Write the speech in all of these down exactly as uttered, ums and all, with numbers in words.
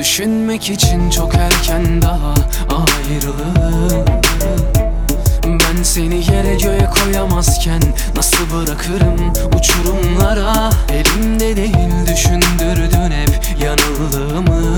Düşünmek için çok erken daha ayrılık. Ben seni yere göğe koyamazken nasıl bırakırım uçurumlara? Elimde değil düşündürdün hep yanıldığımı.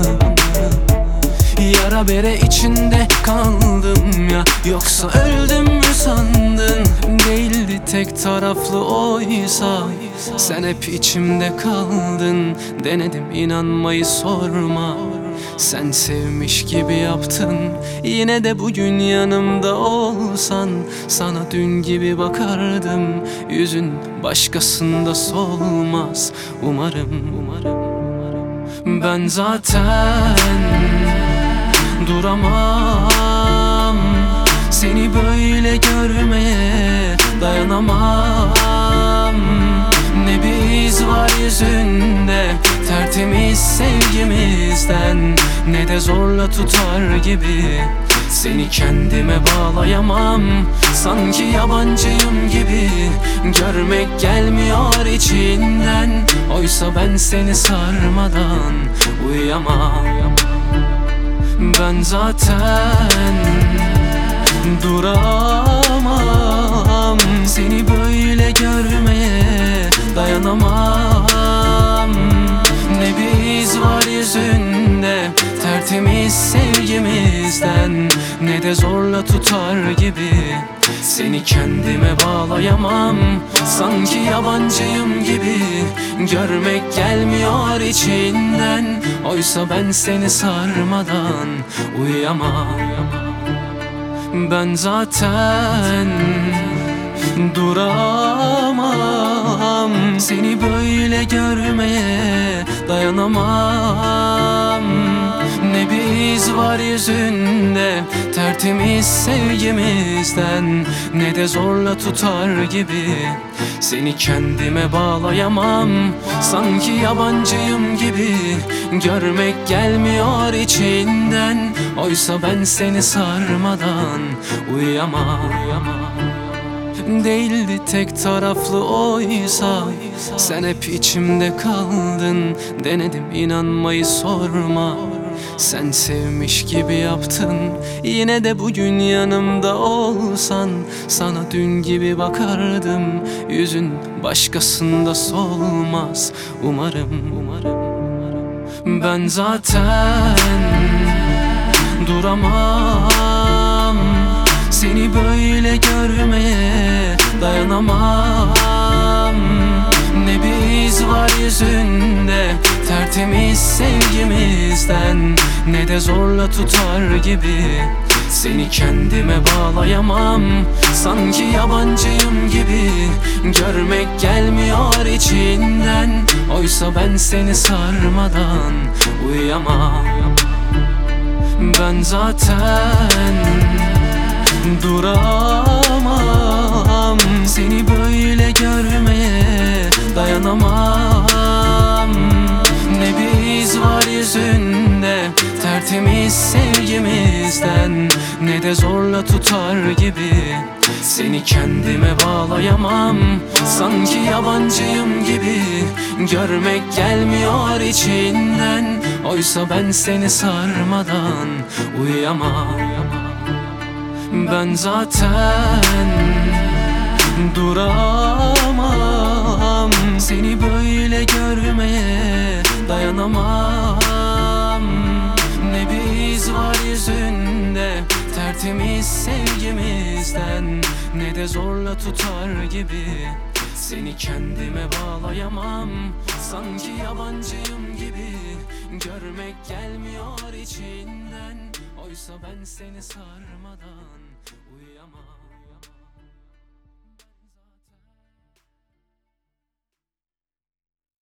Yara bere içinde kaldım ya, yoksa öldüm mü sandın? Değildi tek taraflı oysa sen hep içimde kaldın. Denedim inanmayı sorma, sen sevmiş gibi yaptın. Yine de bugün yanımda olsan sana dün gibi bakardım. Yüzün başkasında solmaz umarım, umarım, umarım. Ben zaten duramam, seni böyle görmeye dayanamam. Ne bir iz var yüzünde tertemiz sevgimizden, ne de zorla tutar gibi seni kendime bağlayamam. Sanki yabancıyım gibi görmek gelmiyor içinden. Oysa ben seni sarmadan uyuyamam. Ben zaten duramam, seni böyle görmeye dayanamam. Ne bir iz var yüzünde tertemiz sevgimizden, ne de zorla tutar gibi seni kendime bağlayamam. Sanki yabancıyım gibi görmek gelmiyor içinden. Oysa ben seni sarmadan uyuyamam. Ben zaten duramam, seni böyle görmeye dayanamam. Ne bir iz var yüzünde tertemiz sevgimizden, ne de zorla tutar gibi seni kendime bağlayamam. Sanki yabancıyım gibi görmek gelmiyor içinden. Oysa ben seni sarmadan uyuyamam. Değildi tek taraflı oysa sen hep içimde kaldın. Denedim inanmayı sorma, sen sevmiş gibi yaptın. Yine de bugün yanımda olsan sana dün gibi bakardım. Yüzün başkasında solmaz umarım, umarım, umarım. Ben zaten duramam, seni böyle görmeye dayanamam. Ne bir iz var yüzünde tertemiz sevgimizden, ne de zorla tutar gibi seni kendime bağlayamam. Sanki yabancıyım gibi görmek gelmiyor içinden. Oysa ben seni sarmadan uyuyamam. Ben zaten duramam, seni böyle görmeye dayanamam. Ne bir iz var yüzünde tertemiz sevgimizden, ne de zorla tutar gibi seni kendime bağlayamam. Sanki yabancıyım gibi görmek gelmiyor içinden. Oysa ben seni sarmadan uyuyamam. Ben zaten duramam, seni böyle görmeye dayanamam. Ne bir iz var yüzünde tertemiz sevgimizden, ne de zorla tutar gibi seni kendime bağlayamam. Sanki yabancıyım gibi görmek gelmiyor içinden. Oysa ben seni sarmadan uyuyamam.